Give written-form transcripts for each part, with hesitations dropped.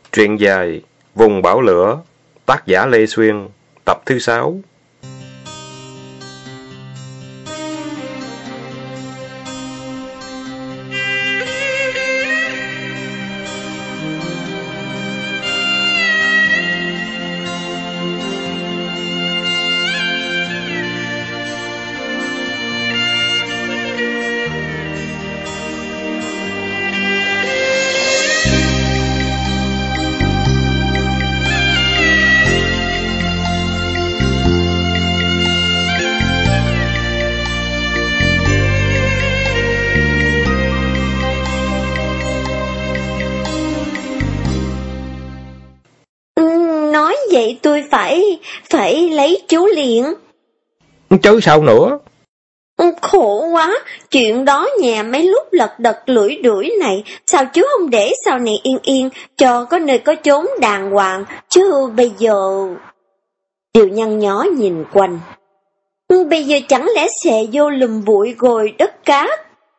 Truyện dài Vùng Bão Lửa, tác giả Lê Xuyên, tập thứ 6. Vậy tôi phải lấy chú liền. Chứ sao nữa? Khổ quá, chuyện đó nhà mấy lúc lật đật lủi đuổi này, sao chú không để sau này yên yên, cho có nơi có chốn đàng hoàng, chứ bây giờ... Điều nhăn nhó nhìn quanh. Bây giờ chẳng lẽ xệ vô lùm bụi gồi đất cát?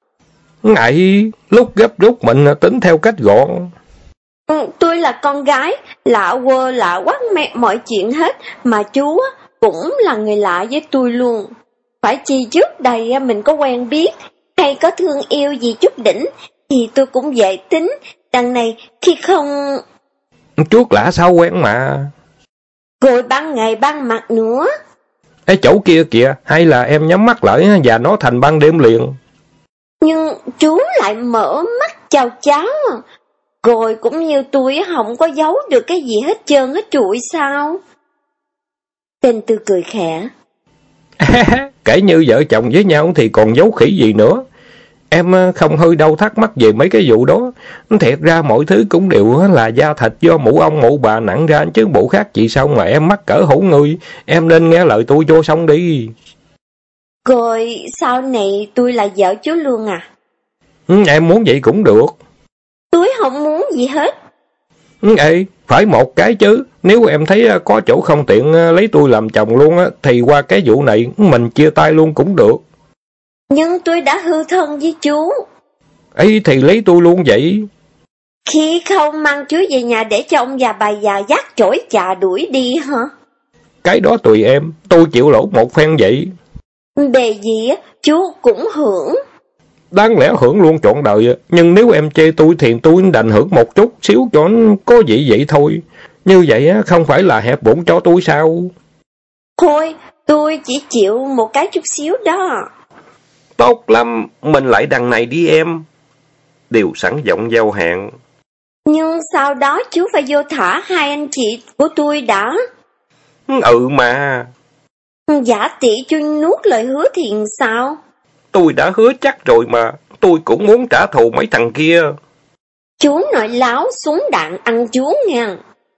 Ngại, lúc gấp rút mình tính theo cách gọn. Tôi là con gái, lạ quơ lạ quắc mọi chuyện hết, mà chú cũng là người lạ với tôi luôn. Phải chi trước đây mình có quen biết, hay có thương yêu gì chút đỉnh, thì tôi cũng vậy tính, đằng này khi không... Chuốt lạ sao quen mà. Rồi ban ngày ban mặt nữa. Cái chỗ kia kìa, hay là em nhắm mắt lại và nó thành ban đêm liền. Nhưng chú lại mở mắt chào cháu. Rồi cũng như tôi không có giấu được cái gì hết trơn hết trụi sao? Tên Tư cười khẽ. Kể như vợ chồng với nhau thì còn giấu khỉ gì nữa. Em không hơi đâu thắc mắc về mấy cái vụ đó. Thiệt ra mọi thứ cũng đều là da thịt do mụ ông mụ bà nặng ra, chứ bộ khác gì sao mà em mắc cỡ hổ ngươi. Em nên nghe lời tôi cho xong đi. Rồi sau này tôi là vợ chú luôn à? Em muốn vậy cũng được. Tôi không muốn gì hết. Ê, phải một cái chứ. Nếu em thấy có chỗ không tiện lấy tôi làm chồng luôn á, thì qua cái vụ này mình chia tay luôn cũng được. Nhưng tôi đã hư thân với chú. Ấy thì lấy tôi luôn vậy. Khi không mang chú về nhà để cho ông già bà già dắt chổi chà đuổi đi hả? Cái đó tùy em, tôi chịu lỗ một phen vậy. Bề gì chú cũng hưởng. Đáng lẽ hưởng luôn trọn đời, nhưng nếu em chê tôi thì tôi đành hưởng một chút xíu cho nó có vị vậy thôi. Như vậy không phải là hẹp bụng cho tôi sao? Thôi, tôi chỉ chịu một cái chút xíu đó. Tốt lắm, mình lại đằng này đi em. Đều sẵn giọng giao hạn. Nhưng sau đó chú phải vô thả hai anh chị của tôi đã. Ừ mà. Giả tỷ chú nuốt lời hứa thì sao? Tôi đã hứa chắc rồi mà, tôi cũng muốn trả thù mấy thằng kia. Chú nội láo súng đạn ăn chú nha.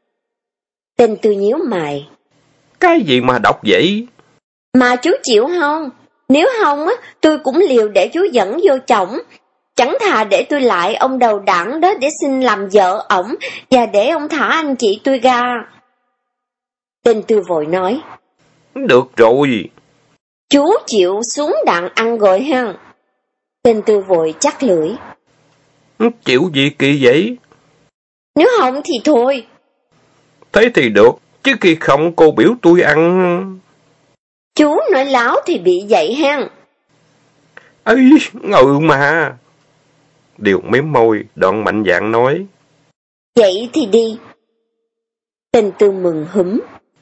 Tên Tư nhíu mày. Cái gì mà độc vậy? Mà chú chịu không? Nếu không tôi cũng liều để chú dẫn vô chồng. Chẳng thà để tôi lại ông đầu đảng đó để xin làm vợ ổng, và để ông thả anh chị tôi ra. Tên Tư vội nói. Được rồi. Chú chịu xuống đạn ăn rồi ha. Tên Tư vội chắc lưỡi. Chịu gì kỳ vậy? Nếu không thì thôi. Thế thì được, chứ khi không cô biểu tôi ăn. Chú nói láo thì bị vậy ha. Ấy, mà. Điều mím môi, đoạn mạnh dạn nói. Vậy thì đi. Tên Tư mừng húm.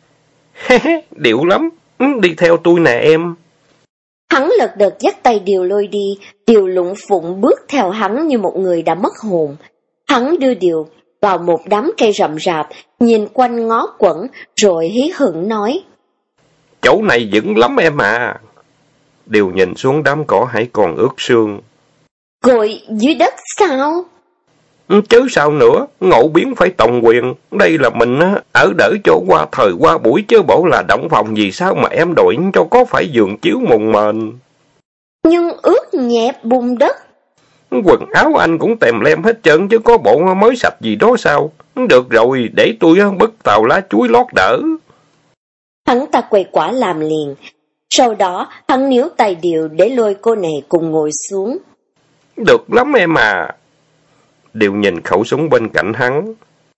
Điệu lắm, đi theo tôi nè em. Hắn lật đật dắt tay Điều lôi đi, Điều lụng phụng bước theo hắn như một người đã mất hồn. Hắn đưa Điều vào một đám cây rậm rạp, nhìn quanh ngó quẩn, rồi hí hửng nói. Chỗ này vững lắm em à. Điều nhìn xuống đám cỏ hãy còn ướt sương. Rồi dưới đất sao? Chứ sao nữa, ngộ biến phải tòng quyền. Đây là mình ở đỡ cho qua thời qua buổi, chứ bộ là động phòng gì sao mà em đội cho có phải giường chiếu mùng mền. Nhưng ướt nhẹp bùn đất. Quần áo anh cũng tèm lem hết trơn, chứ có bộ mới sạch gì đó sao. Được rồi, để tôi bứt tàu lá chuối lót đỡ. Hắn ta quay quả làm liền. Sau đó hắn níu tay Điều để lôi cô này cùng ngồi xuống. Được lắm em à. Điều nhìn khẩu súng bên cạnh hắn.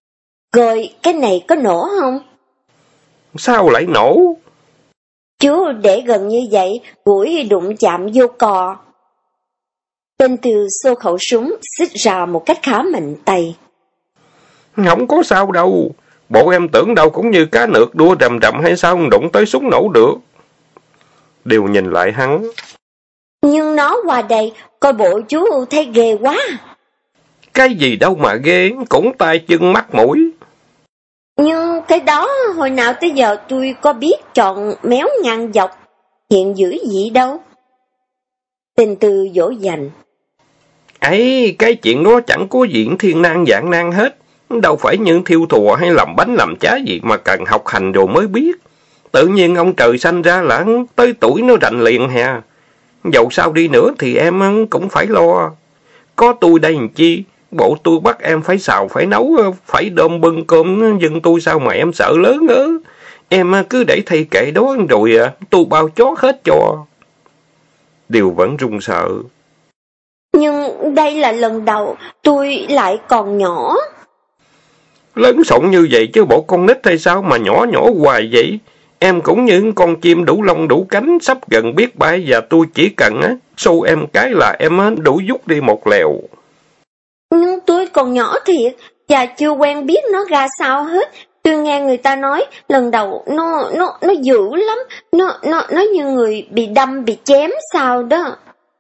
Rồi cái này có nổ không? Sao lại nổ? Chú để gần như vậy, gũi đụng chạm vô cò. Tên Từ xô khẩu súng, xích ra một cách khá mạnh tay. Không có sao đâu. Bộ em tưởng đâu cũng như cá nược đua rầm rầm hay sao đụng tới súng nổ được. Điều nhìn lại hắn. Nhưng nó qua đây, coi bộ chú thấy ghê quá. Cái gì đâu mà ghê, cũng tay chân mắt mũi. Nhưng cái đó hồi nào tới giờ tôi có biết chọn méo ngang dọc, hiện dữ gì đâu. Tên Từ dỗ dành. Ấy, cái chuyện đó chẳng có diện thiên nan dạng nan hết. Đâu phải những thiêu thùa hay làm bánh làm trái gì mà cần học hành rồi mới biết. Tự nhiên ông trời sanh ra là tới tuổi nó rành liền hà. Dẫu sao đi nữa thì em cũng phải lo. Có tôi đây làm chi, bộ tôi bắt em phải xào, phải nấu, phải đơm bưng cơm, nhưng tôi sao mà em sợ lớn ớ. Em cứ để thay kệ đó rồi tôi bao chót hết cho. Điều vẫn run sợ. Nhưng đây là lần đầu, tôi lại còn nhỏ. Lớn xộn như vậy chứ bộ con nít hay sao mà nhỏ nhỏ hoài vậy? Em cũng như con chim đủ lông đủ cánh, sắp gần biết bay và tôi chỉ cần xô em cái là em đủ vút đi một lèo. Nhưng tôi còn nhỏ thiệt, và chưa quen biết nó ra sao hết. Tôi nghe người ta nói, lần đầu nó dữ lắm, nó như người bị đâm, bị chém sao đó.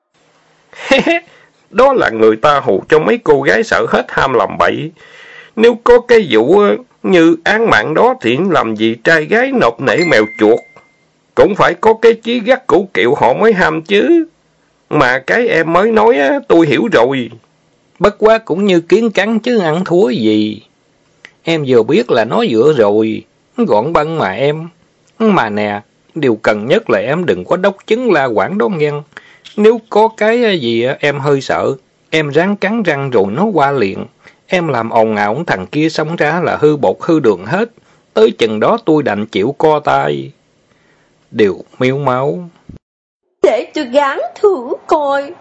Đó là người ta hù cho mấy cô gái sợ hết ham làm bậy. Nếu có cái vụ như án mạng đó thì làm gì trai gái nộp nể mèo chuột. Cũng phải có cái chí gắt củ kiệu họ mới ham chứ. Mà cái em mới nói tôi hiểu rồi. Bất quá cũng như kiến cắn chứ ăn thua gì. Em vừa biết là nó vừa rồi. Gọn băng mà em. Mà nè, điều cần nhất là em đừng có đốc chứng la quảng đó nghe. Nếu có cái gì em hơi sợ, em ráng cắn răng rồi nó qua liền. Em làm ồn ào thằng kia xong ra là hư bột hư đường hết. Tới chừng đó tôi đành chịu co tay. Điều miếu máu. Để tôi gắng thử coi.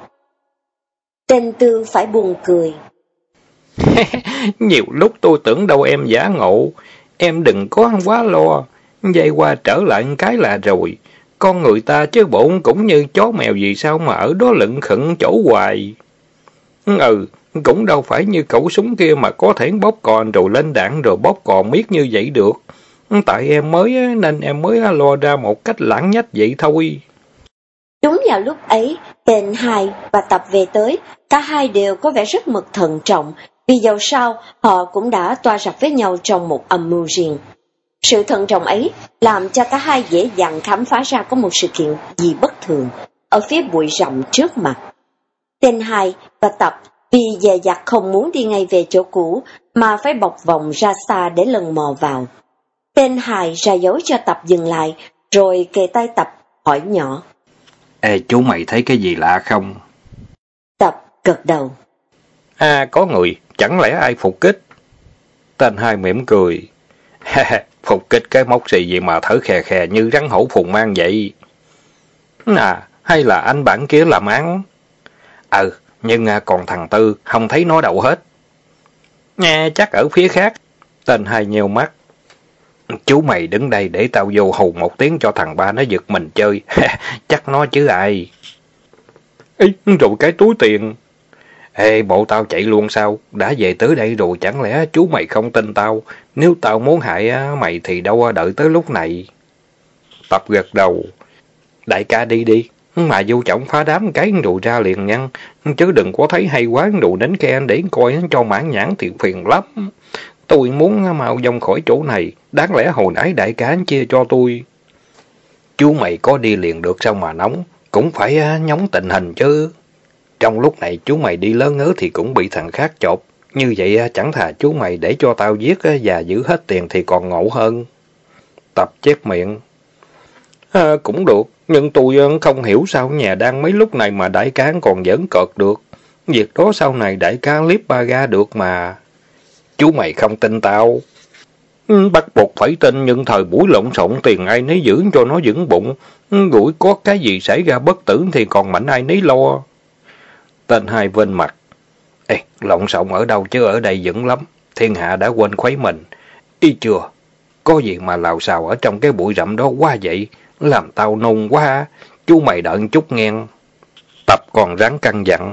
Tên Tư phải buồn cười. Nhiều lúc tôi tưởng đâu em giả ngộ. Em đừng có quá lo. Vậy qua trở lại cái là rồi. Con người ta chứ bộ cũng như chó mèo gì sao mà ở đó lững khựng chỗ hoài. Cũng đâu phải như khẩu súng kia mà có thể bóp còn rồi lên đạn rồi bóp còn miết như vậy được. Tại em mới nên em mới lo ra một cách lãng nhách vậy thôi. Đúng vào lúc ấy, tên Hai và Tập về tới, cả hai đều có vẻ rất mực thận trọng, vì dầu sao họ cũng đã toa rập với nhau trong một âm mưu riêng. Sự thận trọng ấy làm cho cả hai dễ dàng khám phá ra có một sự kiện gì bất thường ở phía bụi rậm trước mặt. Tên Hai và Tập vì dè dặt không muốn đi ngay về chỗ cũ mà phải bọc vòng ra xa để lần mò vào. Tên Hai ra dấu cho Tập dừng lại, rồi kề tay Tập hỏi nhỏ. Ê, chú mày thấy cái gì lạ không? Tập gật đầu. Có người, chẳng lẽ ai phục kích? Tên Hai mỉm cười. Phục kích cái móc gì vậy mà thở khè khè như rắn hổ phùng mang vậy? Hay là anh bạn kia làm án? Nhưng còn thằng Tư, không thấy nó đâu hết. Chắc ở phía khác. Tên Hai nheo mắt. Chú mày đứng đây để tao vô hù một tiếng cho thằng ba nó giật mình chơi. Chắc nó chứ ai. Rồi cái túi tiền. Ê, bộ tao chạy luôn sao? Đã về tới đây rồi chẳng lẽ chú mày không tin tao? Nếu tao muốn hại mày thì đâu đợi tới lúc này. Tập gật đầu. Đại ca đi đi. Mà vô trọng phá đám cái rồi ra liền nhăn. Chứ đừng có thấy hay quá rồi đến khe để coi cho mãn nhãn thì phiền lắm. Tôi muốn mau vòng khỏi chỗ này. Đáng lẽ hồi nãy đại ca chia cho tôi. Chú mày có đi liền được sao mà nóng. Cũng phải nhóng tình hình chứ. Trong lúc này chú mày đi lớn ngớ thì cũng bị thằng khác chộp. Như vậy chẳng thà chú mày để cho tao giết và giữ hết tiền thì còn ngộ hơn. Tập chép miệng. Cũng được. Nhưng tôi không hiểu sao nhà đang mấy lúc này mà đại ca còn giỡn cợt được. Việc đó sau này đại ca clip ba ga được mà. Chú mày không tin tao. Bắt buộc phải tin, nhưng thời buổi lộn xộn tiền ai nấy giữ cho nó vững bụng. Rủi có cái gì xảy ra bất tử thì còn mạnh ai nấy lo. Tên Hai vênh mặt. Lộn xộn ở đâu chứ ở đây vững lắm. Thiên hạ đã quên khuấy mình. Y chưa, có gì mà lào xào ở trong cái bụi rậm đó quá vậy, làm tao nôn quá, chú mày đợi chút nghe. Tập còn ráng căn dặn.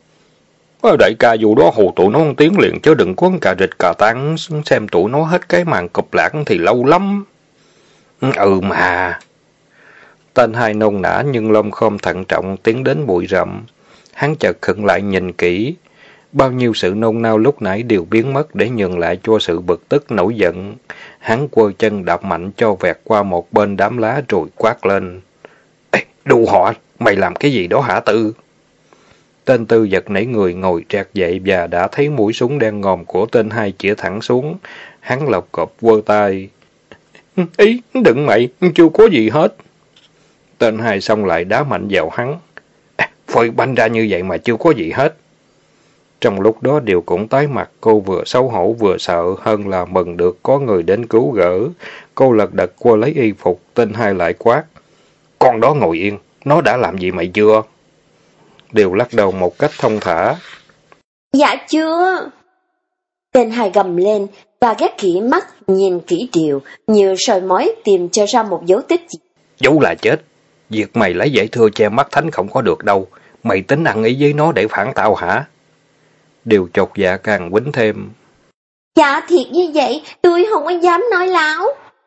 Đại ca dù đó hù tụi nó một tiếng liền chứ đừng có cà rịch cà tan, xem tụi nó hết cái màn cụp lạc thì lâu lắm. Ừ mà. Tên hai nôn nã nhưng lom khom thận trọng tiến đến bụi rậm. Hắn chợt khựng lại nhìn kỹ. Bao nhiêu sự nôn nao lúc nãy đều biến mất để nhường lại cho sự bực tức nổi giận. Hắn quơ chân đạp mạnh cho vẹt qua một bên đám lá rồi quát lên. Ê, đù họ, mày làm cái gì đó hả Tư? Tên Tư giật nảy người ngồi trẹt dậy và đã thấy mũi súng đen ngòm của tên hai chĩa thẳng xuống. Hắn lọc cộp quơ tay. Ý, đừng mày, chưa có gì hết. Tên hai xong lại đá mạnh vào hắn. Phơi banh ra như vậy mà chưa có gì hết. Trong lúc đó Điều cũng tái mặt, cô vừa xấu hổ vừa sợ hơn là mừng được có người đến cứu gỡ. Cô lật đật qua lấy y phục, tên hai lại quát. Con đó ngồi yên, nó đã làm gì mày chưa? Điều lắc đầu một cách thông thả. Dạ chưa. Tên hai gầm lên và ghét kỹ mắt nhìn kỹ Điều, như soi mói tìm cho ra một dấu tích gì. Dấu là chết. Việc mày lấy giải thưa che mắt Thánh không có được đâu. Mày tính ăn ý với nó để phản tao hả? Điều chột dạ càng quýnh thêm. Dạ thiệt như vậy, tôi không có dám nói láo.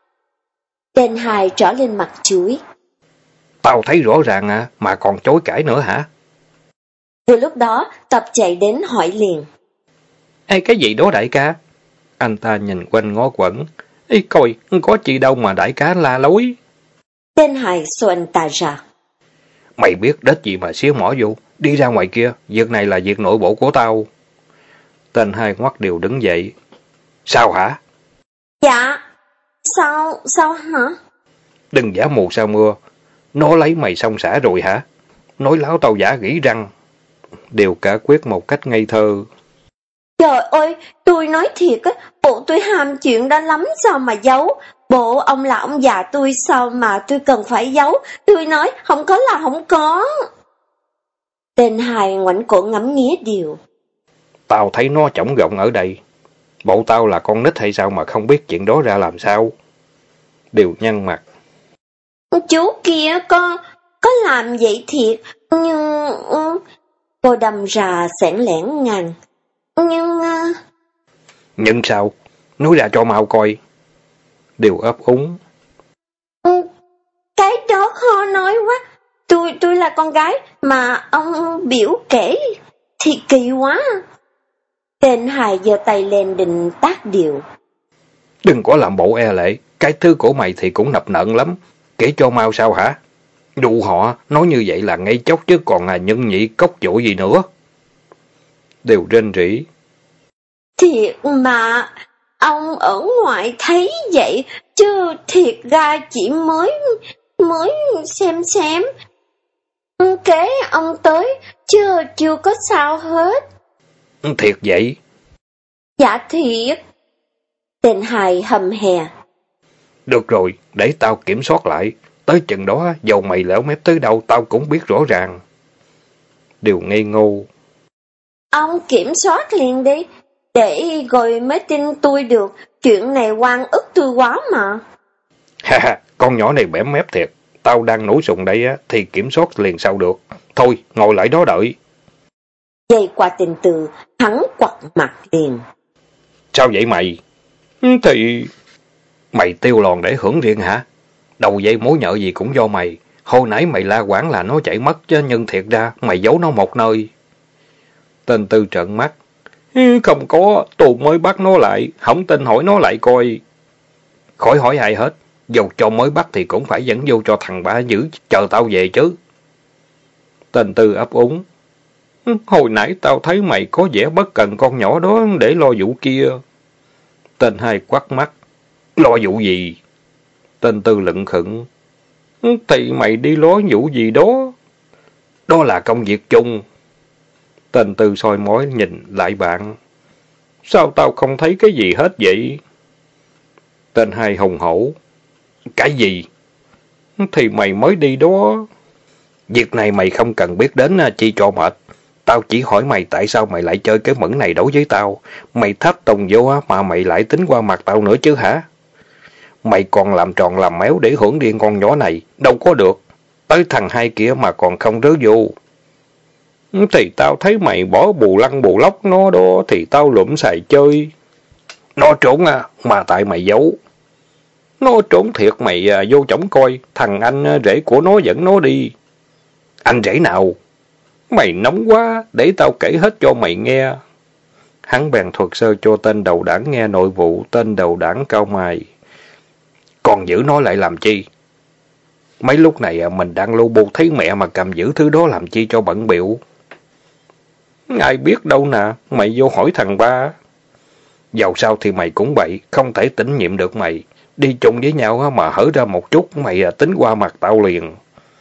Tên hai trở lên mặt chuối. Tao thấy rõ ràng à, mà còn chối cãi nữa hả? Từ lúc đó, Tập chạy đến hỏi liền. Ê, cái gì đó đại ca? Anh ta nhìn quanh ngó quẩn. Ê, coi, có chi đâu mà đại ca la lối. Tên hai xô anh ta ra. Mày biết đếch gì mà xía mỏ vô. Đi ra ngoài kia, việc này là việc nội bộ của tao. Tên hai ngoắt Điều đứng dậy. Sao hả? Dạ, sao hả? Đừng giả mù sao mưa. Nó lấy mày xong xả rồi hả? Nói láo tao giả gỉ răng. Điều cả quyết một cách ngây thơ. Trời ơi, tôi nói thiệt á, bộ tôi ham chuyện đó lắm sao mà giấu. Bộ ông là ông già tôi sao mà tôi cần phải giấu. Tôi nói không có là không có. Tên hai ngoảnh cổ ngắm nghía Điều. Tao thấy nó chổng gọng ở đây. Bộ tao là con nít hay sao mà không biết chuyện đó ra làm sao? Điều nhăn mặt. Chú kia có làm vậy thiệt, nhưng... Cô đâm ra sẻn lẻn ngàn. Nhưng sao? Nói ra cho mau coi. Điều ấp úng. Cái đó khó nói quá. Tôi là con gái mà ông biểu kể thì kỳ quá. Tên hai giơ tay lên định tát Điều. Đừng có làm bộ e lệ. Cái thứ của mày thì cũng nập nợn lắm. Kể cho mau sao hả? Dụ họ nói như vậy là ngay chốc chứ còn nhân nhị cốc chỗ gì nữa. Điều rên rỉ. Thiệt mà ông ở ngoài thấy vậy chứ thiệt ra chỉ mới xem. Kế ông tới chứ chưa có sao hết. Thiệt vậy? Dạ thiệt. Tên hai hầm hè. Được rồi, để tao kiểm soát lại. Tới chừng đó, dầu mày lẻo mép tới đâu, tao cũng biết rõ ràng. Điều ngây ngô. Ông kiểm soát liền đi, để rồi mới tin tôi được. Chuyện này oan ức tôi quá mà. Ha ha, con nhỏ này bẻm mép thiệt. Tao đang nổi sùng đây á, thì kiểm soát liền sao được. Thôi, ngồi lại đó đợi. Dây qua tình từ, hắn quặt mặt liền. Sao vậy mày? Thì... Mày tiêu lòn để hưởng riêng hả? Đầu dây mối nhợ gì cũng do mày. Hồi nãy mày la quảng là nó chạy mất chứ, nhưng thiệt ra mày giấu nó một nơi. Tên Tư trợn mắt. Không có, tôi mới bắt nó lại. Không tin hỏi nó lại coi. Khỏi hỏi ai hết. Dầu cho mới bắt thì cũng phải dẫn vô cho thằng bả giữ chờ tao về chứ. Tên Tư ấp úng. Hồi nãy tao thấy mày có vẻ bất cần con nhỏ đó để lo vụ kia. Tên hai quắt mắt. Lo vụ gì? Tên Tư lựng khựng. Thì mày đi lo vụ gì đó? Đó là công việc chung. Tên Tư soi mói nhìn lại bạn. Sao tao không thấy cái gì hết vậy? Tên hai hùng hổ. Cái gì? Thì mày mới đi đó. Việc này mày không cần biết đến chi cho mệt. Tao chỉ hỏi mày tại sao mày lại chơi cái mẫn này đối với tao. Mày thách tùng vô á, mà mày lại tính qua mặt tao nữa chứ hả? Mày còn làm tròn làm méo để hưởng điên con nhỏ này, đâu có được. Tới thằng hai kia mà còn không rớ vô. Thì tao thấy mày bỏ bù lăng bù lóc nó đó, thì tao lụm xài chơi. Nó trốn à, mà tại mày giấu. Nó trốn thiệt mày vô chổng coi, thằng anh rể của nó dẫn nó đi. Anh rể nào? Mày nóng quá, để tao kể hết cho mày nghe. Hắn bèn thuật sơ cho tên đầu đảng nghe nội vụ. Tên đầu đảng cau mày. Còn giữ nó lại làm chi? Mấy lúc này mình đang lu bu thấy mẹ mà cầm giữ thứ đó làm chi cho bận bịu. Ai biết đâu nè, mày vô hỏi thằng ba. Dầu sao thì mày cũng vậy, không thể tín nhiệm được mày. Đi chung với nhau mà hở ra một chút, mày tính qua mặt tao liền.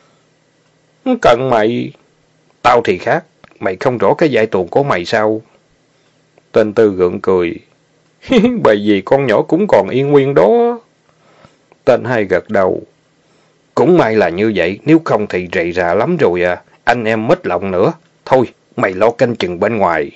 Cần mày. Tao thì khác, mày không rõ cái giai tuồng của mày sao? Tên Tư gượng cười. Bởi vì con nhỏ cũng còn yên nguyên đó. Tên Hai gật đầu. Cũng may là như vậy, nếu không thì rầy rà lắm rồi à. Anh em mất lòng nữa. Thôi, mày lo canh chừng bên ngoài.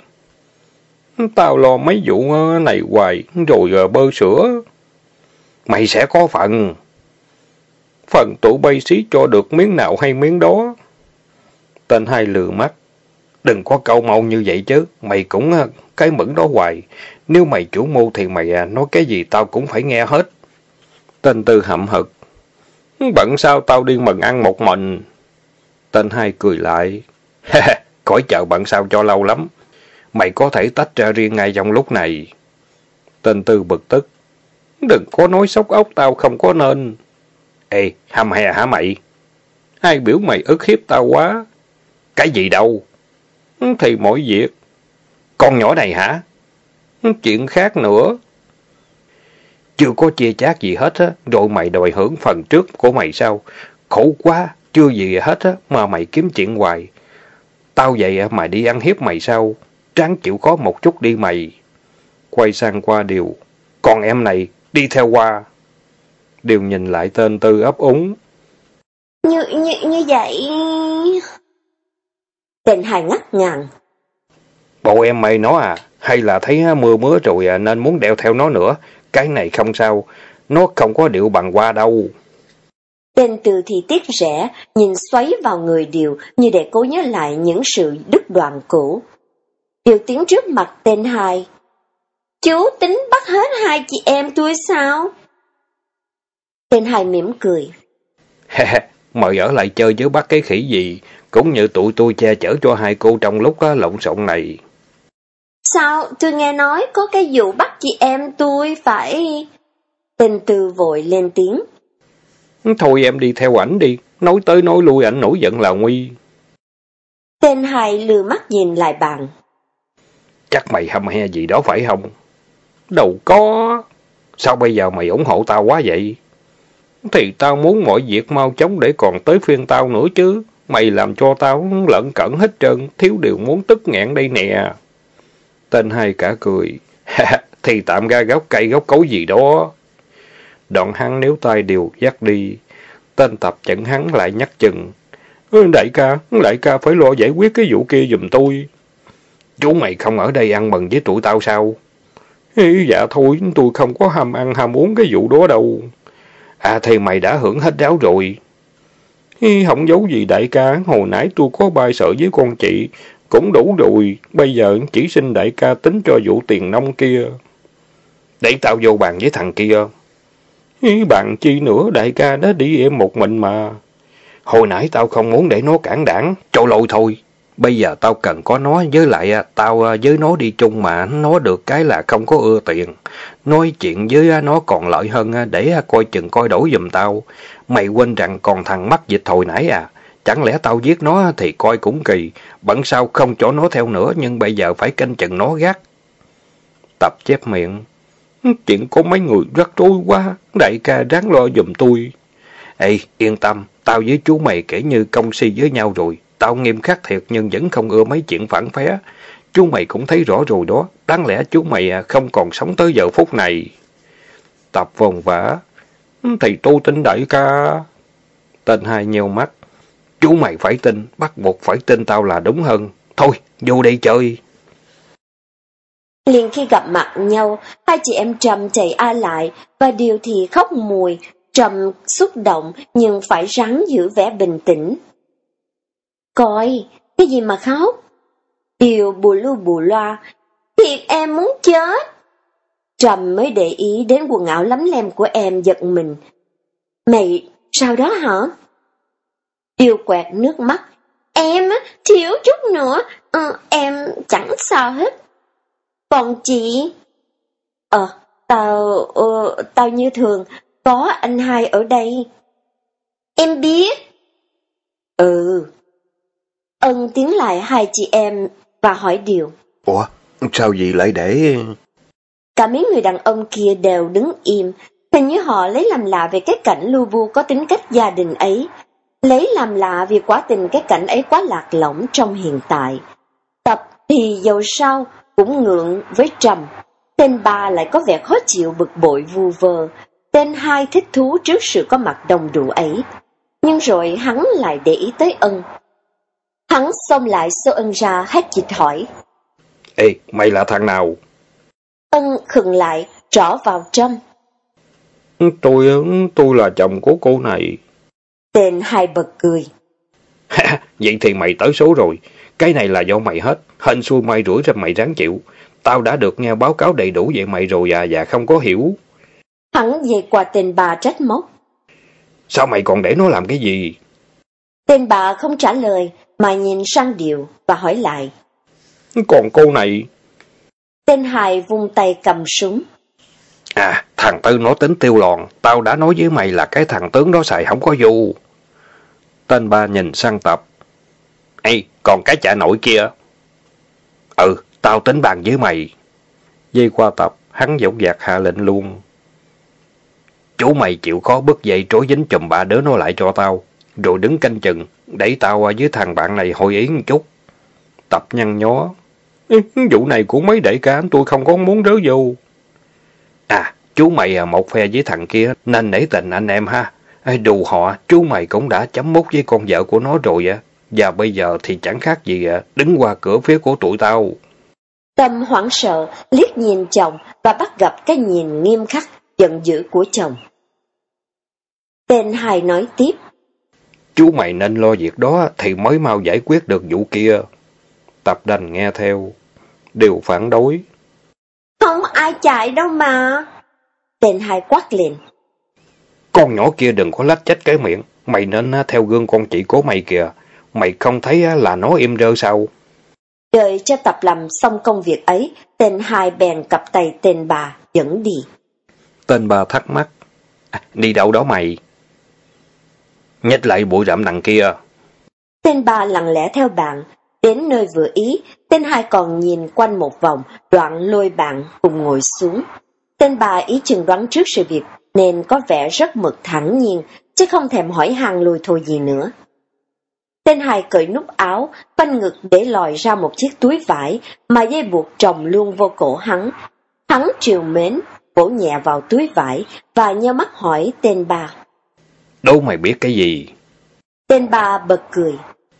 Tao lo mấy vụ này hoài, rồi bơ sữa. Mày sẽ có phần. Phần tụi bay xí cho được miếng nào hay miếng đó. Tên Hai lừa mắt. Đừng có câu mâu như vậy chứ, mày cũng cái mẫn đó hoài. Nếu mày chủ mưu thì mày nói cái gì tao cũng phải nghe hết. Tên Tư hậm hực. Bận sao tao đi mừng ăn một mình. Tên Hai cười lại. Khỏi chờ bận sao cho lâu lắm. Mày có thể tách ra riêng ngay trong lúc này. Tên Tư bực tức. Đừng có nói xốc ốc tao không có nên. Ê, hăm hè hả mày? Hai biểu mày ức hiếp tao quá. Cái gì đâu? Thì mọi việc. Con nhỏ này hả? Chuyện khác nữa. Chưa có chia chác gì hết á, rồi mày đòi hưởng phần trước của mày sao? Khổ quá, chưa gì hết á, mà mày kiếm chuyện hoài. Tao vậy mà đi ăn hiếp mày sao? Ráng chịu khó một chút đi mày. Quay sang qua Điều. Còn em này, đi theo qua. Điều nhìn lại tên Tư ấp úng. Như vậy... Tên Hai ngắt ngàn. Bộ em mày nó à? Hay là thấy mưa mưa rồi nên muốn đeo theo nó nữa? Cái này không sao. Nó không có điệu bằng qua đâu. Tên Tư thì tiếc rẻ, nhìn xoáy vào người Điều như để cố nhớ lại những sự đứt đoạn cũ. Điều tiến trước mặt tên Hai. Chú tính bắt hết hai chị em tôi sao? Tên Hai mỉm cười. Mời ở lại chơi với bắt cái khỉ gì, cũng như tụi tôi che chở cho hai cô trong lúc lộn xộn này. Sao, tôi nghe nói có cái vụ bắt chị em tôi phải... Tên Tư vội lên tiếng. Thôi em đi theo ảnh đi, nói tới nói lui ảnh nổi giận là nguy. Tên Hai lừa mắt nhìn lại bạn. Chắc mày hăm he gì đó phải không? Đâu có. Sao bây giờ mày ủng hộ tao quá vậy? Thì tao muốn mọi việc mau chóng để còn tới phiên tao nữa chứ. Mày làm cho tao lợn cợn hết trơn, thiếu điều muốn tức nghẹn đây nè. Tên Hai cả cười. Thì tạm ra gốc cây gốc cối gì đó. Đoạn hắn níu tay Điều dắt đi. Tên Tập chặn hắn lại nhắc chừng. Đại ca phải lo giải quyết cái vụ kia giùm tôi. Chú mày không ở đây ăn mừng với tụi tao sao? Dạ thôi, tôi không có ham ăn ham uống cái vụ đó đâu. À thì mày đã hưởng hết ráo rồi. Không giấu gì đại ca, hồi nãy tôi có bài sợ với con chị, cũng đủ rồi, bây giờ chỉ xin đại ca tính cho vụ tiền nông kia. Để tao vô bàn với thằng kia. Bàn chi nữa, đại ca đã đi em một mình mà. Hồi nãy tao không muốn để nó cản đảng, cho lôi thôi. Bây giờ tao cần có nó, với lại tao với nó đi chung mà nó được cái là không có ưa tiền. Nói chuyện với nó còn lợi hơn để coi chừng coi đổi giùm tao. Mày quên rằng còn thằng mắc dịch hồi nãy à. Chẳng lẽ tao giết nó thì coi cũng kỳ. Bận sao không cho nó theo nữa nhưng bây giờ phải canh chừng nó gắt. Tập chép miệng. Chuyện có mấy người rắc rối quá. Đại ca ráng lo giùm tôi. Ê yên tâm. Tao với chú mày kể như công si với nhau rồi. Tao nghiêm khắc thiệt nhưng vẫn không ưa mấy chuyện phản phé. Chú mày cũng thấy rõ rồi đó. Đáng lẽ chú mày không còn sống tới giờ phút này. Tập vòng vã. Thì tôi tin đại ca. Tên Hai nheo mắt. Chú mày phải tin. Bắt buộc phải tin tao là đúng hơn. Thôi, vô đây chơi. Liền khi gặp mặt nhau, hai chị em Trầm chạy lại, và Điều thì khóc mùi. Trầm xúc động nhưng phải ráng giữ vẻ bình tĩnh. Coi, cái gì mà khóc? Điều bù lu bù loa. Thiệt em muốn chết. Trầm mới để ý đến quần áo lấm lem của em, giật mình. Mày sao đó hả? Điều quẹt nước mắt. Em thiếu chút nữa, em chẳng sao hết. Còn chị? Tao như thường, có anh hai ở đây. Em biết. Ân tiến lại hai chị em và hỏi Điều. Ủa, sao gì lại để... Cả mấy người đàn ông kia đều đứng im, hình như họ lấy làm lạ về cái cảnh lu bu có tính cách gia đình ấy. Lấy làm lạ vì quả tình cái cảnh ấy quá lạc lõng trong hiện tại. Tập thì dầu sao cũng ngượng với Trầm. Tên ba lại có vẻ khó chịu bực bội vu vơ. Tên hai thích thú trước sự có mặt đồng đủ ấy. Nhưng rồi hắn lại để ý tới Ân. Hắn xông lại xô Ân ra hét dịch hỏi. Ê, mày là thằng nào? Ân khựng lại, trỏ vào Trâm. Tôi là chồng của cô này. Tên hai bật cười. Vậy thì mày tới số rồi. Cái này là do mày hết. Hên xui may rủi ra mày ráng chịu. Tao đã được nghe báo cáo đầy đủ về mày rồi à, và không có hiểu. Hắn về qua tên bà trách móc. Sao mày còn để nó làm cái gì? Tên bà không trả lời, mà nhìn sang Điều và hỏi lại. Còn cô này... Tên hai vung tay cầm súng. À, thằng Tư nó tính tiêu lòn. Tao đã nói với mày là cái thằng tướng đó xài không có vô. Tên ba nhìn sang Tập. Ê, còn cái chả nổi kia. Tao tính bàn với mày. Dây qua Tập, hắn dõng dạc hạ lệnh luôn. Chú mày chịu khó bứt dây trói dính chùm ba đứa nó lại cho tao. Rồi đứng canh chừng, để tao với thằng bạn này hội ý một chút. Tập nhăn nhó. Vụ này của mấy đệ ca tôi không có muốn rớ vô. À, chú mày một phe với thằng kia nên nể tình anh em ha. Đù họ, chú mày cũng đã chấm mút với con vợ của nó rồi á. Và bây giờ thì chẳng khác gì đứng qua cửa phía của tụi tao. Tâm hoảng sợ, liếc nhìn chồng và bắt gặp cái nhìn nghiêm khắc, giận dữ của chồng. Tên hai nói tiếp. Chú mày nên lo việc đó thì mới mau giải quyết được vụ kia. Tập đành nghe theo. Đều phản đối. Không ai chạy đâu mà. Tên hai quát lên. Con nhỏ kia đừng có lách chách cái miệng. Mày nên theo gương con chị của mày kìa. Mày không thấy là nó im rơ sao? Đợi cho Tập làm xong công việc ấy, tên hai bèn cặp tay tên bà dẫn đi. Tên bà thắc mắc. Đi đâu đó mày? Nhích lại bụi rậm đằng kia. Tên bà lặng lẽ theo bạn. Đến nơi vừa ý, tên hai còn nhìn quanh một vòng, đoạn lôi bạn cùng ngồi xuống. Tên bà ý chừng đoán trước sự việc, nên có vẻ rất mực thản nhiên, chứ không thèm hỏi han lùi thôi gì nữa. Tên hai cởi nút áo, quanh ngực để lòi ra một chiếc túi vải, mà dây buộc trồng luôn vô cổ hắn. Hắn trìu mến, vỗ nhẹ vào túi vải, và nheo mắt hỏi tên bà. Đâu mày biết cái gì? Tên bà bật cười.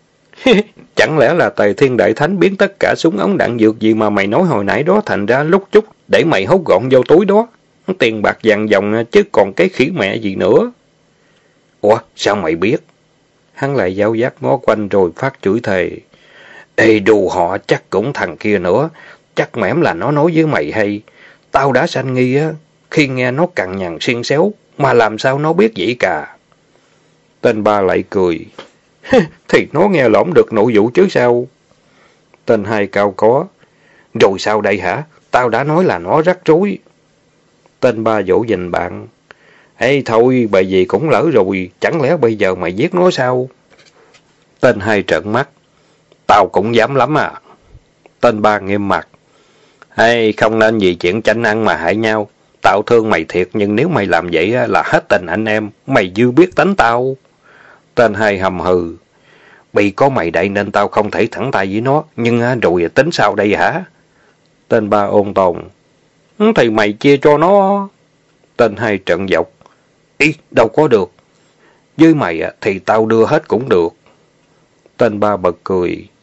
Chẳng lẽ là Tề Thiên Đại Thánh biến tất cả súng ống đạn dược gì mà mày nói hồi nãy đó thành ra lúc chút để mày hốt gọn vô túi đó? Tiền bạc vàng dòng chứ còn cái khỉ mẹ gì nữa. Ủa, sao mày biết? Hắn lại giáo giác ngó quanh rồi phát chửi thề. Ê đù họ chắc cũng thằng kia nữa. Chắc mẻm là nó nói với mày hay. Tao đã sanh nghi á, khi nghe nó cằn nhằn xiên xéo, mà làm sao nó biết vậy cả. Tên ba lại cười. Thì nó nghe lỏm được nội vụ chứ sao? Tên hai cao có. Rồi sao đây hả? Tao đã nói là nó rắc rối. Tên ba dỗ dành bạn. Ê thôi, bởi vì cũng lỡ rồi, chẳng lẽ bây giờ mày giết nó sao? Tên hai trợn mắt. Tao cũng dám lắm à. Tên ba nghiêm mặt. Ê, không nên vì chuyện tranh ăn mà hại nhau. Tao thương mày thiệt, nhưng nếu mày làm vậy là hết tình anh em. Mày dư biết tánh tao. Tên hai hầm hừ. Bị có mày đậy nên tao không thể thẳng tay với nó, nhưng rồi tính sao đây hả? Tên ba ôn tồn. Thì mày chia cho nó. Tên hai trận dọc. Ý, đâu có được. Với mày thì tao đưa hết cũng được. Tên ba bật cười.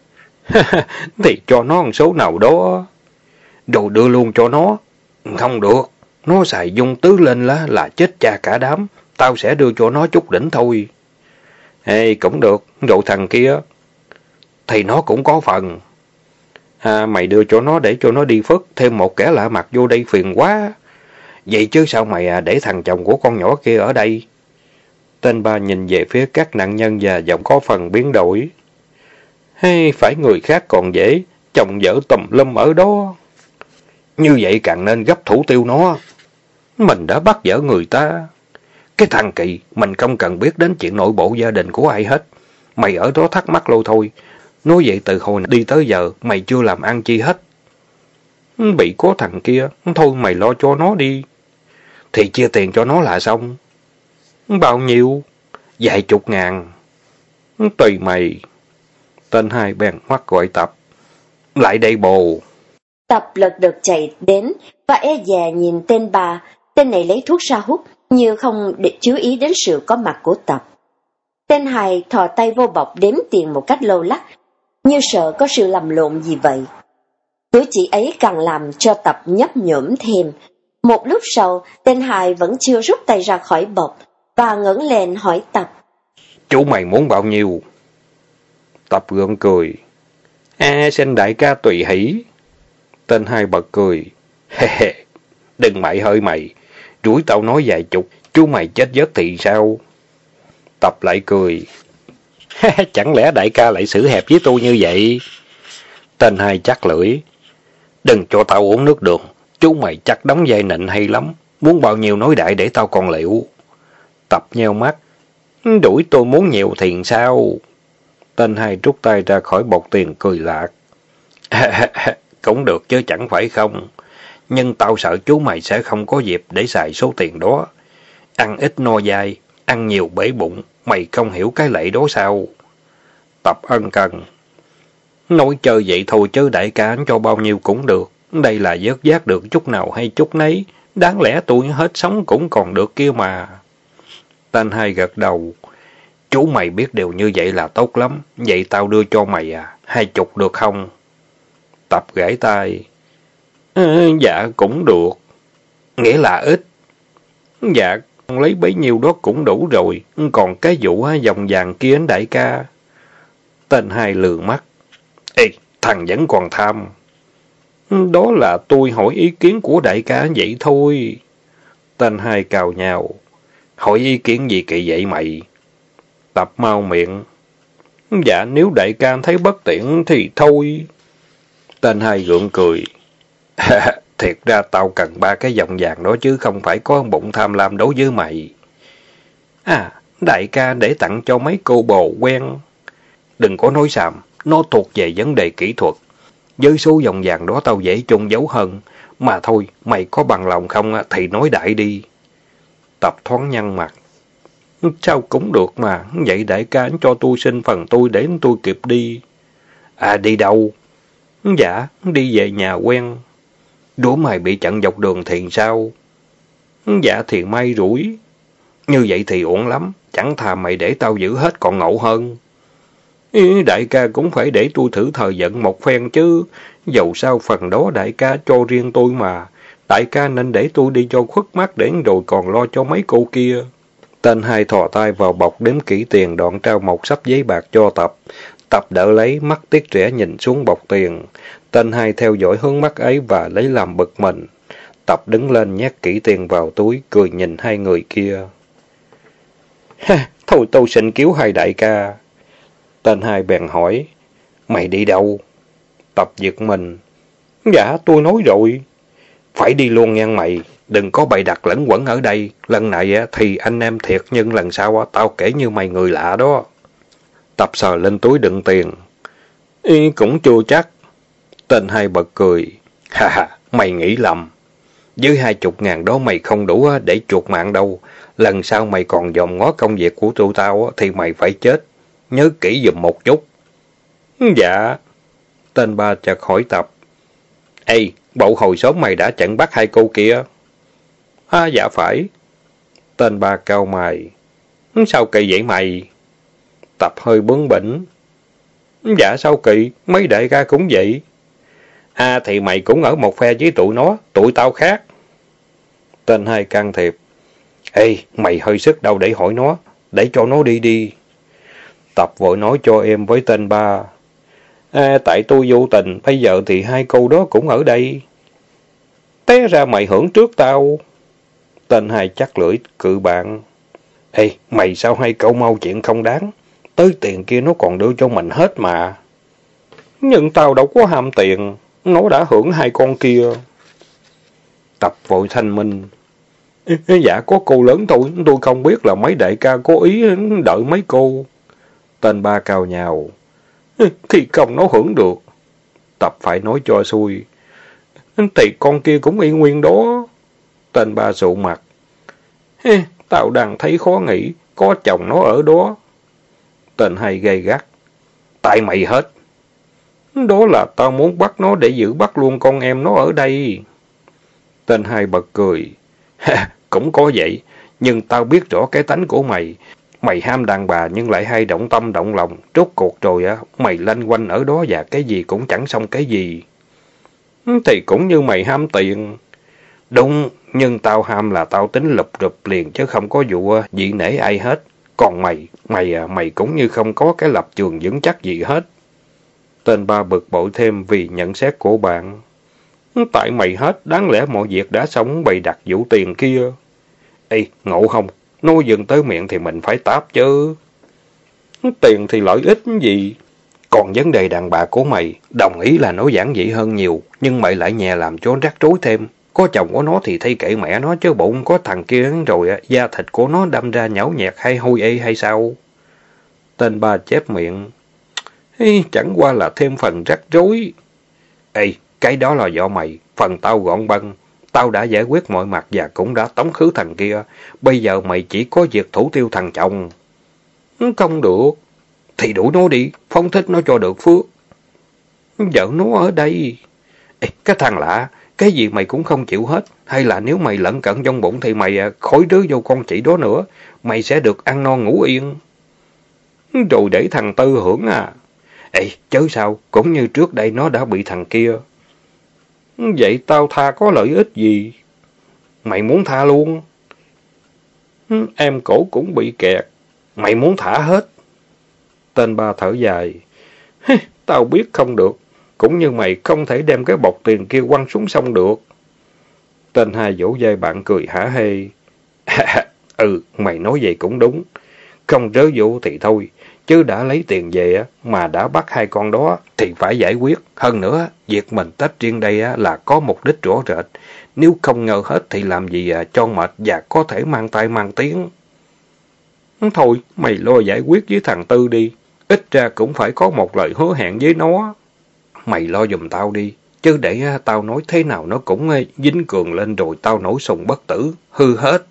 Thì cho nó một số nào đó, rồi đưa luôn cho nó. Không được, nó xài dung tứ lên là chết cha cả đám. Tao sẽ đưa cho nó chút đỉnh thôi. Ê, cũng được, rồi thằng kia thì nó cũng có phần. Mày đưa cho nó để cho nó đi phất, thêm một kẻ lạ mặt vô đây phiền quá. Vậy chứ sao mày để thằng chồng của con nhỏ kia ở đây? Tên ba nhìn về phía các nạn nhân và giọng có phần biến đổi. Hay phải người khác còn dễ, chồng vợ tùm lum ở đó. Như vậy càng nên gấp thủ tiêu nó. Mình đã bắt vợ người ta. Cái thằng Kỳ, mình không cần biết đến chuyện nội bộ gia đình của ai hết. Mày ở đó thắc mắc lâu thôi. Nói vậy từ hồi đi tới giờ, mày chưa làm ăn chi hết. Bị có thằng kia, thôi mày lo cho nó đi. Thì chia tiền cho nó là xong. Bao nhiêu? Vài chục ngàn. Tùy mày. Tên hai bèn mắt gọi Tập. Lại đây bồ. Tập lật đật chạy đến và e dè nhìn tên bà. Tên này lấy thuốc ra hút như không để chú ý đến sự có mặt của Tập. Tên hai thò tay vô bọc đếm tiền một cách lâu lắc, như sợ có sự lầm lộn gì vậy. Cử chỉ ấy càng làm cho Tập nhấp nhổm thêm. Một lúc sau, tên hai vẫn chưa rút tay ra khỏi bọc và ngẩng lên hỏi Tập. Chú mày muốn bao nhiêu? Tập gượng cười. Xin đại ca tùy hỷ. Tên hai bật cười. Đừng mày hơi mày. Rủi tao nói vài chục, chú mày chết giấc thì sao? Tập lại cười. Chẳng lẽ đại ca lại xử hẹp với tôi như vậy? Tên hai chắc lưỡi. Đừng cho tao uống nước đường. Chú mày chắc đóng vai nịnh hay lắm. Muốn bao nhiêu nói đại để tao còn liệu. Tập nheo mắt. Đuổi tôi muốn nhiều tiền sao? Tên hai rút tay ra khỏi bọc tiền cười lạc. Cũng được chứ chẳng phải không. Nhưng tao sợ chú mày sẽ không có dịp để xài số tiền đó. Ăn ít no dai, ăn nhiều bể bụng. Mày không hiểu cái lệ đó sao? Tập ân cần. Nói chơi vậy thôi chứ đại ca anh cho bao nhiêu cũng được. Đây là vớt vát được chút nào hay chút nấy. Đáng lẽ tôi hết sống cũng còn được kia mà. Tên hai gật đầu. Chú mày biết điều như vậy là tốt lắm. Vậy tao đưa cho mày 20 được không? Tập gãi tay. Dạ cũng được. Nghĩa là ít. Dạ lấy bấy nhiêu đó cũng đủ rồi. Còn cái vụ vòng vàng kia anh đại ca. Tên hai lườm mắt. Ê, thằng vẫn còn tham. Đó là tôi hỏi ý kiến của đại ca vậy thôi. Tên hai cào nhào. Hỏi ý kiến gì kỳ vậy mày? Tập mau miệng. Dạ nếu đại ca thấy bất tiện thì thôi. Tên hai gượng cười. Thiệt ra tao cần 3 cái vòng vàng đó chứ không phải có bụng tham lam đối với mày. Đại ca để tặng cho mấy cô bồ quen. Đừng có nói xàm, nó thuộc về vấn đề kỹ thuật. Với số vòng vàng đó tao dễ chôn giấu hơn. Mà thôi, mày có bằng lòng không thì nói đại đi. Tập thoáng nhăn mặt. Sao cũng được mà, vậy đại ca cho tôi xin phần tôi để tôi kịp đi. Đi đâu? Dạ, đi về nhà quen. Đứa mày bị chặn dọc đường thì sao? Dạ thì may rủi. Như vậy thì uổng lắm, chẳng thà mày để tao giữ hết còn ngộ hơn. Đại ca cũng phải để tôi thử thời vận một phen chứ. Dầu sao phần đó đại ca cho riêng tôi mà. Đại ca nên để tôi đi cho khuất mắt để rồi còn lo cho mấy cô kia. Tên hai thò tay vào bọc đếm kỹ tiền đoạn trao một sắp giấy bạc cho Tập. Tập đỡ lấy, mắt tiếc rẻ nhìn xuống bọc tiền. Tên hai theo dõi hướng mắt ấy và lấy làm bực mình. Tập đứng lên nhét kỹ tiền vào túi, cười nhìn hai người kia. Thôi tôi xin cứu hai đại ca. Tên hai bèn hỏi. Mày đi đâu? Tập giật mình. Dạ tôi nói rồi. Phải đi luôn nha mày. Đừng có bày đặt lẫn quẩn ở đây. Lần này thì anh em thiệt, nhưng lần sau tao kể như mày người lạ đó. Tập sờ lên túi đựng tiền. Cũng chưa chắc. Tên hai bật cười. Mày nghĩ lầm. Với 20.000 đó mày không đủ để chuộc mạng đâu. Lần sau mày còn dòm ngó công việc của tụi tao thì mày phải chết. Nhớ kỹ giùm một chút. Dạ. Tên ba chợt hỏi Tập. Ê, bộ hồi sớm mày đã chặn bắt 2 cô kia. Dạ phải. Tên ba cau mày. Sao kỳ vậy mày? Tập hơi bướng bỉnh. Dạ sao kỳ, mấy đại ca cũng vậy. À thì mày cũng ở một phe với tụi nó, tụi tao khác. Tên hai can thiệp. Ê, mày hơi sức đâu để hỏi nó, để cho nó đi đi. Tập vội nói cho em với tên ba. À, tại tôi vô tình, bây giờ thì hai cô đó cũng ở đây. Té ra mày hưởng trước tao. Tên hai chắc lưỡi cự bạn. Ê, mày sao hay cậu mau chuyện không đáng. Tới tiền kia nó còn đưa cho mình hết mà. Nhưng tao đâu có ham tiền. Nó đã hưởng hai con kia. Tập vội thanh minh. Dạ có cô lớn tôi không biết là mấy đại ca có ý đợi mấy cô. Tên ba cào nhào. Thì không nó hưởng được. Tập phải nói cho xuôi. Thì con kia cũng y nguyên đó. Tên ba sụ mặt. Tao đang thấy khó nghĩ, có chồng nó ở đó. Tên hai gay gắt. Tại mày hết. Đó là tao muốn bắt nó để giữ bắt luôn con em nó ở đây. Tên hai bật cười. Cũng có vậy, nhưng tao biết rõ cái tánh của mày. Mày ham đàn bà nhưng lại hay động tâm động lòng. Rốt cuộc rồi á, mày lanh quanh ở đó và cái gì cũng chẳng xong cái gì. Thì cũng như mày ham tiền. Đúng, nhưng tao ham là tao tính lụp rụp liền chứ không có vụ dị nể ai hết. Còn mày cũng như không có cái lập trường vững chắc gì hết. Tên ba bực bội thêm vì nhận xét của bạn. Tại mày hết, đáng lẽ mọi việc đã xong bày đặt vụ tiền kia. Ê, ngộ không? Nói dừng tới miệng thì mình phải táp chứ. Tiền thì lợi ích gì? Còn vấn đề đàn bà của mày, đồng ý là nó giản dị hơn nhiều, nhưng mày lại nhè làm cho rắc rối thêm. Có chồng của nó thì thay kệ mẹ nó chứ bụng có thằng kia rồi da thịt của nó đâm ra nhão nhẹt hay hôi ê hay sao? Tên ba chép miệng. Chẳng qua là thêm phần rắc rối. Ê, cái đó là do mày, phần tao gọn băng. Tao đã giải quyết mọi mặt và cũng đã tống khứ thằng kia. Bây giờ mày chỉ có việc thủ tiêu thằng chồng. Không được. Thì đuổi nó đi, phóng thích nó cho được phước. Vợ nó ở đây. Ê, cái thằng lạ, cái gì mày cũng không chịu hết. Hay là nếu mày lẫn cận trong bụng thì mày khỏi đứa vô con chị đó nữa. Mày sẽ được ăn no ngủ yên. Rồi để thằng Tư hưởng à. Ê, chớ sao, cũng như trước đây nó đã bị thằng kia. Vậy tao tha có lợi ích gì? Mày muốn tha luôn? Em cổ cũng bị kẹt. Mày muốn thả hết? Tên ba thở dài. Tao biết không được. Cũng như mày không thể đem cái bọc tiền kia quăng xuống sông được. Tên hai vỗ vai bạn cười hả hê. Ừ, mày nói vậy cũng đúng. Không rớ vụ thì thôi. Chứ đã lấy tiền về mà đã bắt hai con đó thì phải giải quyết. Hơn nữa, việc mình tách riêng đây là có mục đích rõ rệt. Nếu không ngờ hết thì làm gì cho mệt và có thể mang tay mang tiếng. Thôi, mày lo giải quyết với thằng Tư đi. Ít ra cũng phải có một lời hứa hẹn với nó. Mày lo giùm tao đi. Chứ để tao nói thế nào nó cũng dính cường lên rồi tao nổi sùng bất tử. Hư hết.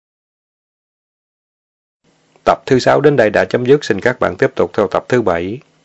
Tập thứ 6 đến đây đã chấm dứt. Xin các bạn tiếp tục theo tập thứ 7.